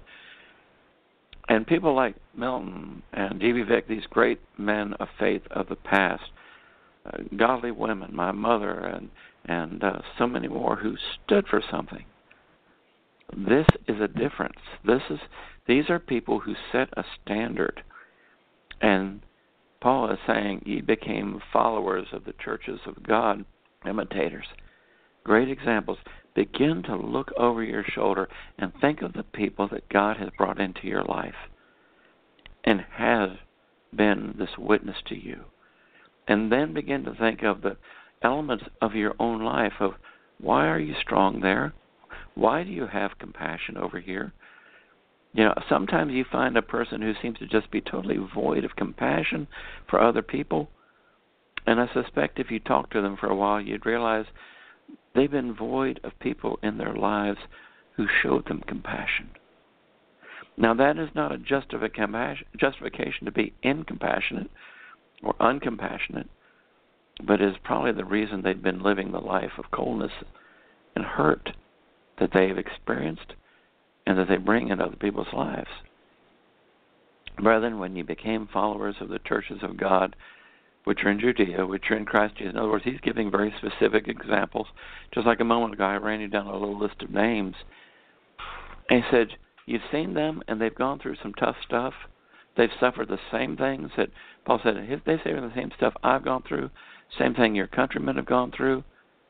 And people like Milton and G B Vick, these great men of faith of the past, uh, godly women, my mother, and and uh, so many more who stood for something. This is a difference. This is these are people who set a standard. And Paul is saying, ye became followers of the churches of God, imitators. Great examples. Begin to look over your shoulder and think of the people that God has brought into your life and has been this witness to you. And then begin to think of the elements of your own life of why are you strong there? Why do you have compassion over here? You know, sometimes you find a person who seems to just be totally void of compassion for other people. And I suspect if you talk to them for a while, you'd realize they've been void of people in their lives who showed them compassion. Now, that is not a justification to be incompassionate or uncompassionate, but is probably the reason they've been living the life of coldness and hurt that they have experienced and that they bring in other people's lives. Brethren, when you became followers of the churches of God, which are in Judea, which are in Christ Jesus. In other words, he's giving very specific examples. Just like a moment ago, I ran you down a little list of names. And he said, you've seen them, and they've gone through some tough stuff. They've suffered the same things that Paul said, they've suffered the same stuff I've gone through, same thing your countrymen have gone through.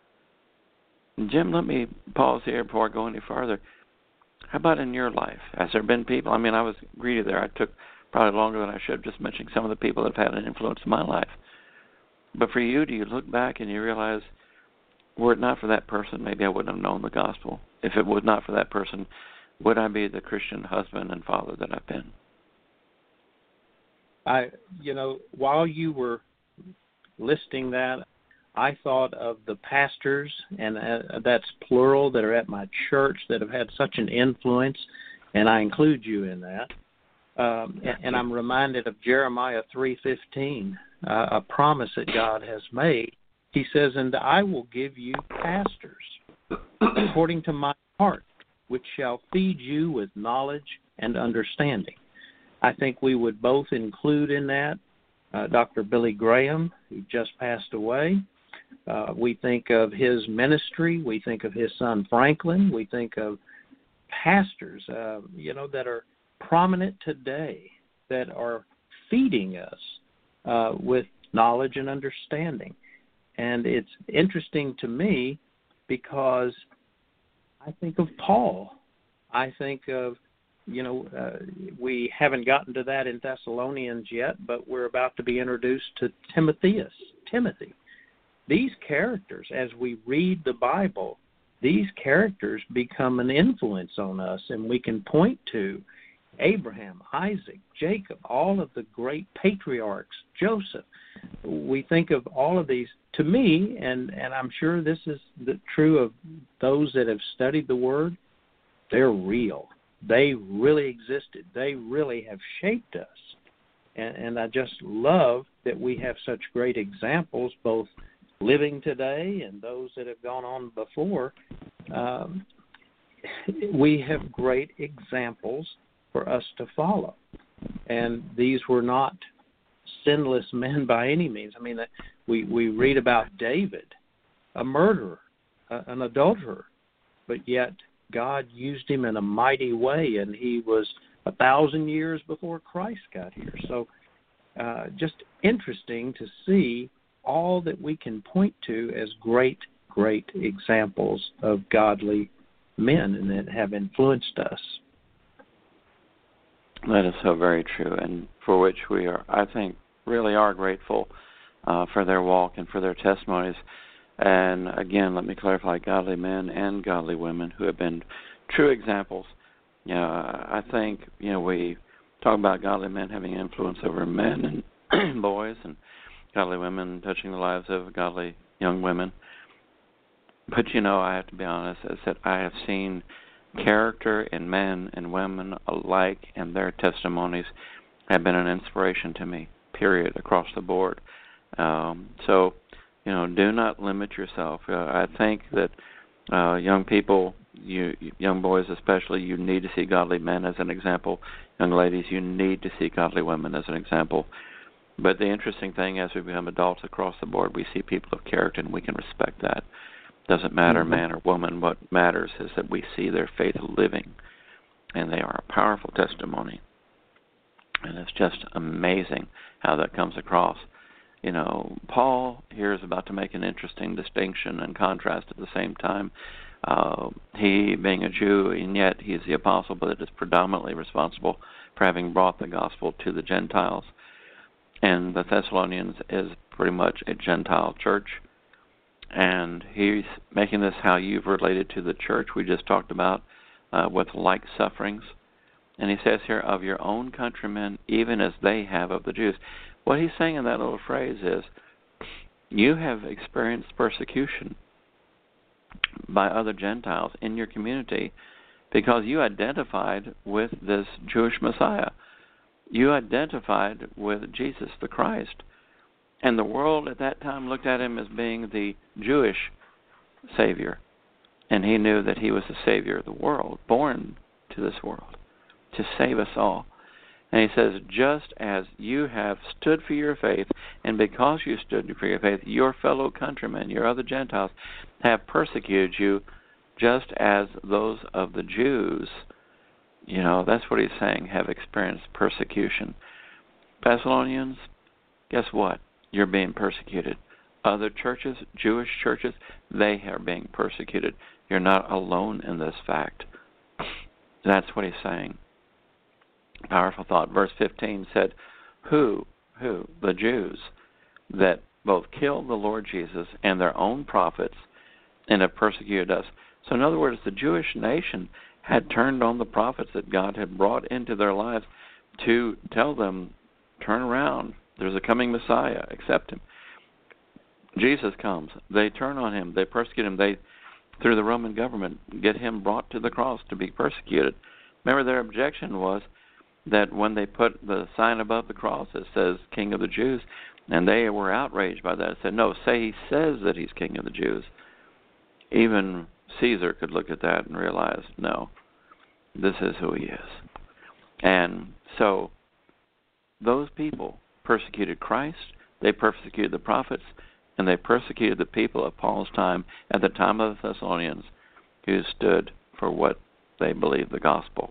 And Jim, let me pause here before I go any farther. How about in your life? Has there been people, I mean, I was greedy there. I took probably longer than I should have just mentioning some of the people that have had an influence in my life. But for you, do you look back and you realize, were it not for that person, maybe I wouldn't have known the gospel. If it was not for that person, would I be the Christian husband and father that I've been? I, you know, while you were listing that, I thought of the pastors, and uh, that's plural, that are at my church that have had such an influence, and I include you in that. Um, and, and I'm reminded of Jeremiah three fifteen, uh, a promise that God has made. He says, and I will give you pastors according to my heart, which shall feed you with knowledge and understanding. I think we would both include in that uh, Doctor Billy Graham, who just passed away. Uh, we think of his ministry. We think of his son Franklin. We think of pastors, uh, you know, that are prominent today, that are feeding us uh, with knowledge and understanding. And it's interesting to me because I think of Paul. I think of, you know, uh, we haven't gotten to that in Thessalonians yet, but we're about to be introduced to Timotheus, Timothy. these characters, as we read the Bible, these characters become an influence on us, and we can point to Abraham, Isaac, Jacob, all of the great patriarchs, Joseph. We think of all of these. To me, and, and I'm sure this is the, true of those that have studied the Word, they're real. They really existed. They really have shaped us. And, and I just love that we have such great examples, both living today and those that have gone on before. Um, we have great examples for us to follow. And these were not sinless men by any means. I mean, we, we read about David, a murderer, uh, an adulterer, but yet God used him in a mighty way, and he was a thousand years before Christ got here. So uh, just interesting to see all that we can point to as great, great examples of godly men and that have influenced us. That is so very true, and for which we are, I think, really are grateful uh, for their walk and for their testimonies. And again, let me clarify, godly men and godly women who have been true examples. You know, I think, you know, we talk about godly men having influence over men and boys, and godly women touching the lives of godly young women. But, you know, I have to be honest, I said I have seen character in men and women alike, and their testimonies have been an inspiration to me, period, across the board. Um, so, you know, do not limit yourself. Uh, I think that uh, young people, you young boys especially, you need to see godly men as an example. Young ladies, you need to see godly women as an example. But the interesting thing, as we become adults across the board, we see people of character, and we can respect that. Doesn't matter, mm-hmm. man or woman. What matters is that we see their faith living, and they are a powerful testimony. And it's just amazing how that comes across. You know, Paul here is about to make an interesting distinction and contrast at the same time. Uh, he, being a Jew, and yet he is the apostle, but is predominantly responsible for having brought the gospel to the Gentiles. And the Thessalonians is pretty much a Gentile church. And he's making this how you've related to the church we just talked about uh, with like sufferings. And he says here, of your own countrymen, even as they have of the Jews. What he's saying in that little phrase is, you have experienced persecution by other Gentiles in your community because you identified with this Jewish Messiah. You identified with Jesus the Christ. And the world at that time looked at him as being the Jewish Savior. And he knew that he was the Savior of the world, born to this world, to save us all. And he says, just as you have stood for your faith, and because you stood for your faith, your fellow countrymen, your other Gentiles, have persecuted you just as those of the Jews, you know, that's what he's saying, have experienced persecution. Thessalonians, guess what? You're being persecuted. Other churches, Jewish churches, they are being persecuted. You're not alone in this fact. That's what he's saying. Powerful thought. Verse fifteen said, Who, who, the Jews, that both killed the Lord Jesus and their own prophets and have persecuted us. So in other words, the Jewish nation had turned on the prophets that God had brought into their lives to tell them, turn around. There's a coming Messiah. Accept him. Jesus comes. They turn on him. They persecute him. They, through the Roman government, get him brought to the cross to be persecuted. Remember, their objection was that when they put the sign above the cross that says King of the Jews, and they were outraged by that, said, no, say he says that he's King of the Jews. Even Caesar could look at that and realize, no, this is who he is. And so those people persecuted Christ, they persecuted the prophets, and they persecuted the people of Paul's time at the time of the Thessalonians who stood for what they believed the gospel.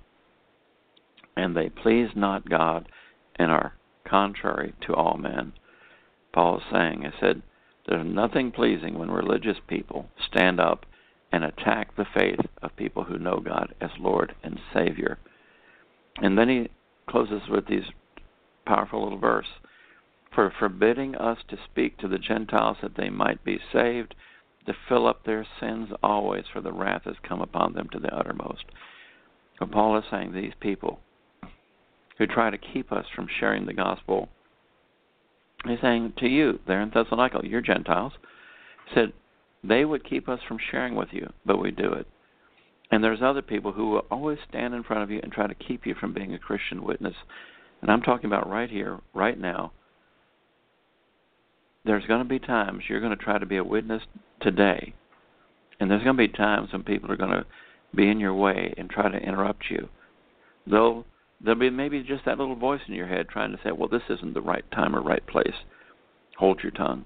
And they please not God and are contrary to all men. Paul is saying, I said, there's nothing pleasing when religious people stand up and attack the faith of people who know God as Lord and Savior. And then he closes with these powerful little verse. for forbidding us to speak to the Gentiles that they might be saved, to fill up their sins always, for the wrath has come upon them to the uttermost. But Paul is saying these people who try to keep us from sharing the gospel, he's saying to you there in Thessalonica, you're Gentiles, he said they would keep us from sharing with you, but we do it. And there's other people who will always stand in front of you and try to keep you from being a Christian witness. And I'm talking about right here, right now. There's going to be times you're going to try to be a witness today, and there's going to be times when people are going to be in your way and try to interrupt you. Though there'll be maybe just that little voice in your head trying to say, well, this isn't the right time or right place. Hold your tongue.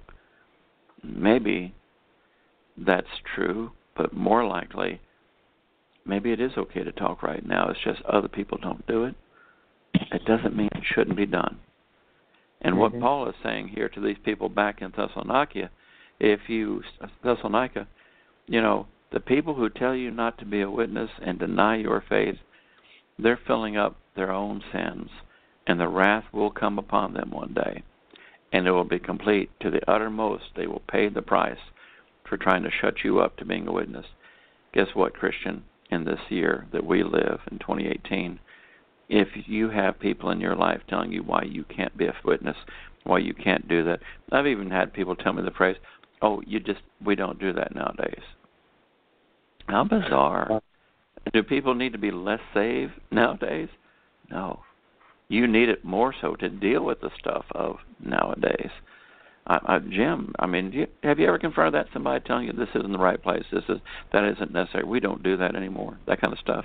Maybe that's true, but more likely, maybe it is okay to talk right now. It's just other people don't do it. It doesn't mean it shouldn't be done. And mm-hmm. what Paul is saying here to these people back in Thessalonica, if you, Thessalonica, you know, the people who tell you not to be a witness and deny your faith, they're filling up their own sins, and the wrath will come upon them one day, and it will be complete to the uttermost. They will pay the price for trying to shut you up to being a witness. Guess what, Christian? In this year that we live, in twenty eighteen, if you have people in your life telling you why you can't be a witness, why you can't do that. I've even had people tell me the phrase, oh, you just, we don't do that nowadays. How bizarre. Do people need to be less saved nowadays? No. You need it more so to deal with the stuff of nowadays. I, I, Jim, I mean, do you, have you ever confronted that, somebody telling you this isn't the right place, this is that isn't necessary, we don't do that anymore, that kind of stuff?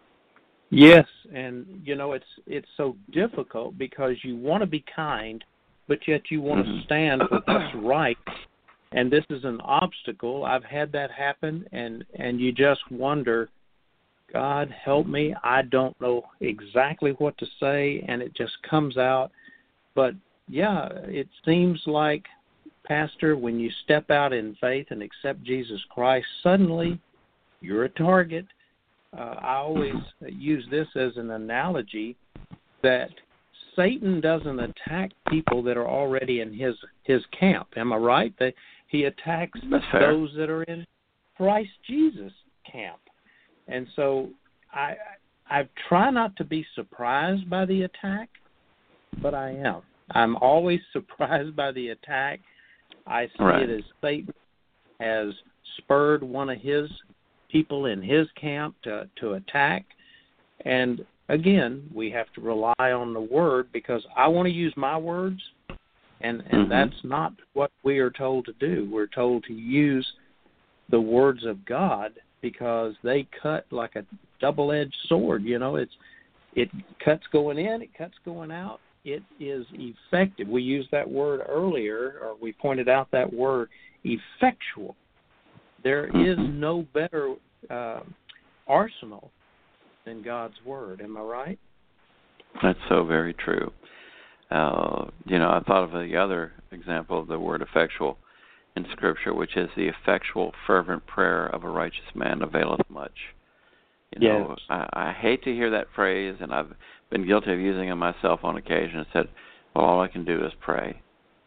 Yes, and you know it's it's so difficult because you want to be kind, but yet you want mm-hmm. to stand for what's right, and this is an obstacle. I've had that happen, and and you just wonder, God help me, I don't know exactly what to say, and it just comes out. But yeah, it seems like, Pastor, when you step out in faith and accept Jesus Christ, suddenly you're a target. Uh, I always use this as an analogy that Satan doesn't attack people that are already in his his camp. Am I right? That he attacks those that are in Christ Jesus' camp. And so I I try not to be surprised by the attack, but I am. I'm always surprised by the attack. I see right. it as Satan has spurred one of his people in his camp to, to attack. And again, we have to rely on the word because I want to use my words, and, and mm-hmm. that's not what we are told to do. We're told to use the words of God because they cut like a double-edged sword. You know, it's it cuts going in, it cuts going out. It is effective. We used that word earlier, or we pointed out that word, effectual. There is no better uh, arsenal than God's word. Am I right? That's so very true. Uh, you know, I thought of the other example of the word effectual in Scripture, which is the effectual, fervent prayer of a righteous man availeth much. You know, yes. I, I hate to hear that phrase, and I've been guilty of using it myself on occasion and said, well, all I can do is pray.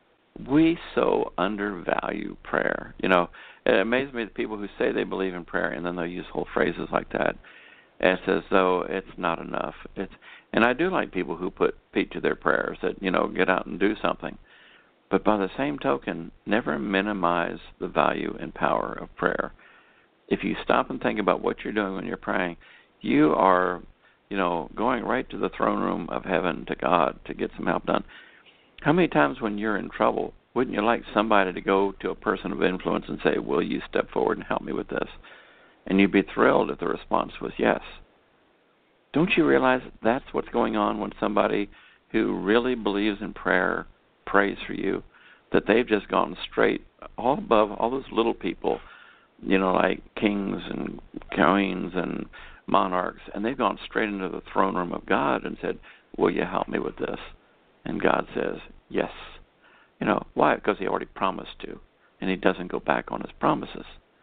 We so undervalue prayer. You know, it amazes me the people who say they believe in prayer and then they'll use whole phrases like that. It's as though it's not enough. It's, and I do like people who put feet to their prayers, that, you know, get out and do something. But by the same token, never minimize the value and power of prayer. If you stop and think about what you're doing when you're praying, you are, you know, going right to the throne room of heaven, to God, to get some help done. How many times when you're in trouble, wouldn't you like somebody to go to a person of influence and say, will you step forward and help me with this? And you'd be thrilled if the response was yes. Don't you realize that's what's going on when somebody who really believes in prayer prays for you, that they've just gone straight all above all those little people, you know, like kings and queens and monarchs, and they've gone straight into the throne room of God and said, will you help me with this? And God says, yes. You know, why? Because he already promised to, and he doesn't go back on his promises.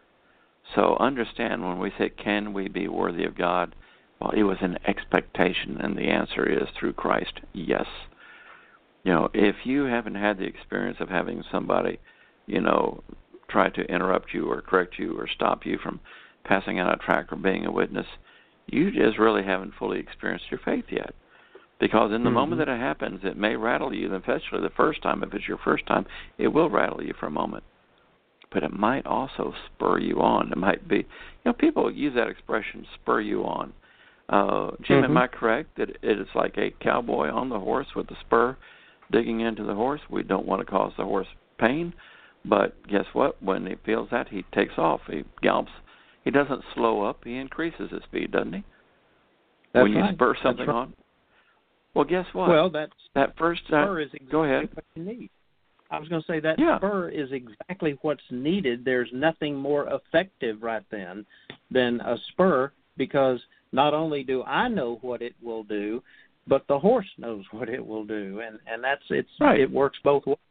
So understand, when we say, can we be worthy of God? Well, it was an expectation, and the answer is through Christ, yes. You know, if you haven't had the experience of having somebody, you know, try to interrupt you or correct you or stop you from passing out a tract or being a witness, you just really haven't fully experienced your faith yet. Because in the mm-hmm. moment that it happens, it may rattle you, especially the first time. If it's your first time, it will rattle you for a moment. But it might also spur you on. It might be, you know, people use that expression, spur you on. Uh, Jim, mm-hmm. am I correct that it is like a cowboy on the horse with the spur digging into the horse? We don't want to cause the horse pain, but guess what? When he feels that, he takes off. He gallops. He doesn't slow up. He increases his speed, doesn't he? That's when you right. spur something right. on. Well, guess what? Well, that's, that first time. spur is exactly Go ahead. what you need. I was going to say that yeah. spur is exactly what's needed. There's nothing more effective right then than a spur, because not only do I know what it will do, but the horse knows what it will do, and, and that's it's right. it works both ways.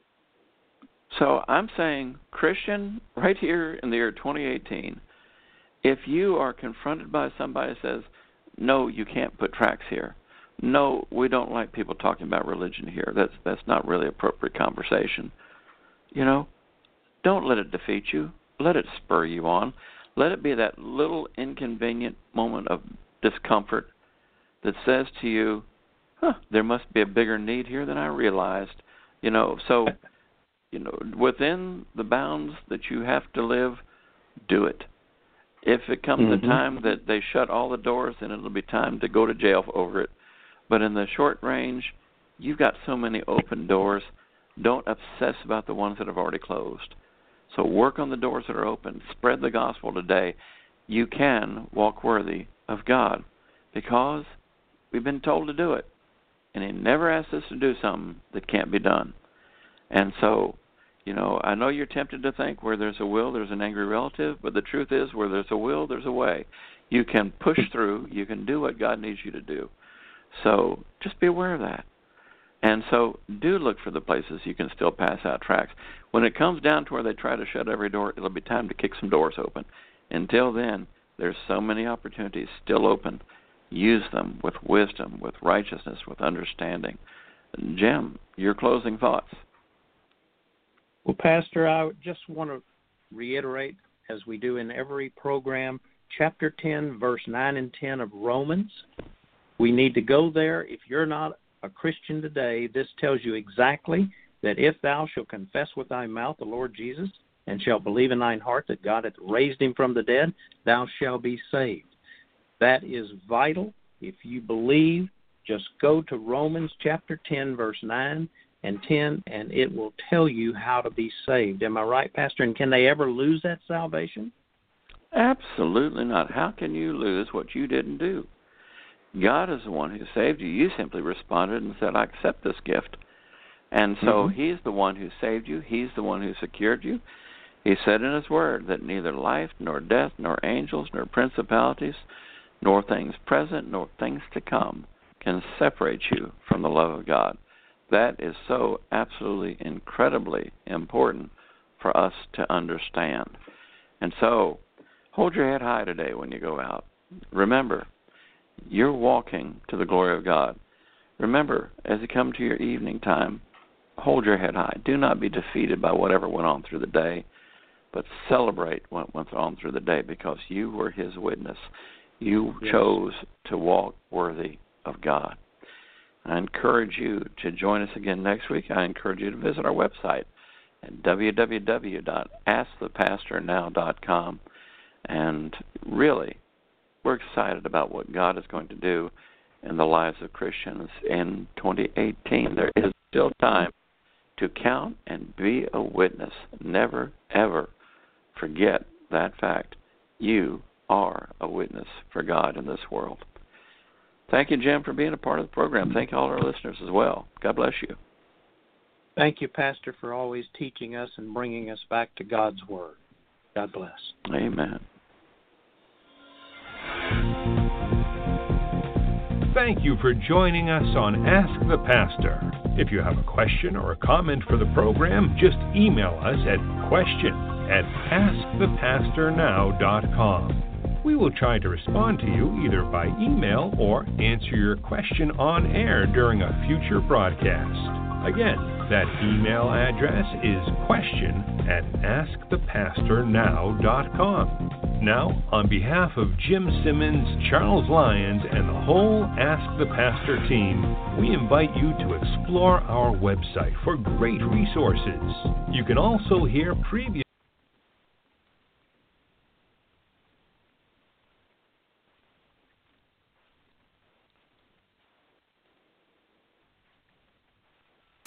So I'm saying, Christian, right here in the year twenty eighteen, if you are confronted by somebody that says, no, you can't put tracts here, no, we don't like people talking about religion here, that's that's not really appropriate conversation, you know, don't let it defeat you. Let it spur you on. Let it be that little inconvenient moment of discomfort that says to you, huh, there must be a bigger need here than I realized. You know, so, you know, within the bounds that you have to live, do it. If it comes mm-hmm. the time that they shut all the doors, then it'll be time to go to jail over it. But in the short range, you've got so many open doors. Don't obsess about the ones that have already closed. So work on the doors that are open. Spread the gospel today. You can walk worthy of God because we've been told to do it. And He never asked us to do something that can't be done. And so, you know, I know you're tempted to think where there's a will, there's an angry relative, but the truth is where there's a will, there's a way. You can push through. You can do what God needs you to do. So just be aware of that. And so do look for the places you can still pass out tracts. When it comes down to where they try to shut every door, it'll be time to kick some doors open. Until then, there's so many opportunities still open. Use them with wisdom, with righteousness, with understanding. Jim, your closing thoughts. Well, Pastor, I just want to reiterate, as we do in every program, chapter ten, verse nine and ten of Romans. We need to go there. If you're not a Christian today, this tells you exactly that if thou shalt confess with thy mouth the Lord Jesus, and shalt believe in thine heart that God hath raised him from the dead, thou shalt be saved. That is vital. If you believe, just go to Romans chapter ten, verse nine and ten, and it will tell you how to be saved. Am I right, Pastor? And can they ever lose that salvation? Absolutely not. How can you lose what you didn't do? God is the one who saved you. You simply responded and said, I accept this gift. And so mm-hmm. He's the one who saved you. He's the one who secured you. He said in His Word that neither life, nor death, nor angels, nor principalities, nor things present, nor things to come can separate you from the love of God. That is so absolutely incredibly important for us to understand. And so hold your head high today when you go out. Remember, you're walking to the glory of God. Remember, as you come to your evening time, hold your head high. Do not be defeated by whatever went on through the day, but celebrate what went on through the day because you were His witness. You yes. chose to walk worthy of God. I encourage you to join us again next week. I encourage you to visit our website at w w w dot ask the pastor now dot com. And really, we're excited about what God is going to do in the lives of Christians in twenty eighteen. There is still time to count and be a witness. Never, ever forget that fact. You are a witness for God in this world. Thank you, Jim, for being a part of the program. Thank all our listeners as well. God bless you. Thank you, Pastor, for always teaching us and bringing us back to God's Word. God bless. Amen. Thank you for joining us on Ask the Pastor. If you have a question or a comment for the program, just email us at question at ask the pastor now dot com. We will try to respond to you either by email or answer your question on air during a future broadcast. Again, that email address is question at ask the pastor now dot com. Now, on behalf of Jim Simmons, Charles Lyons, and the whole Ask the Pastor team, we invite you to explore our website for great resources. You can also hear previous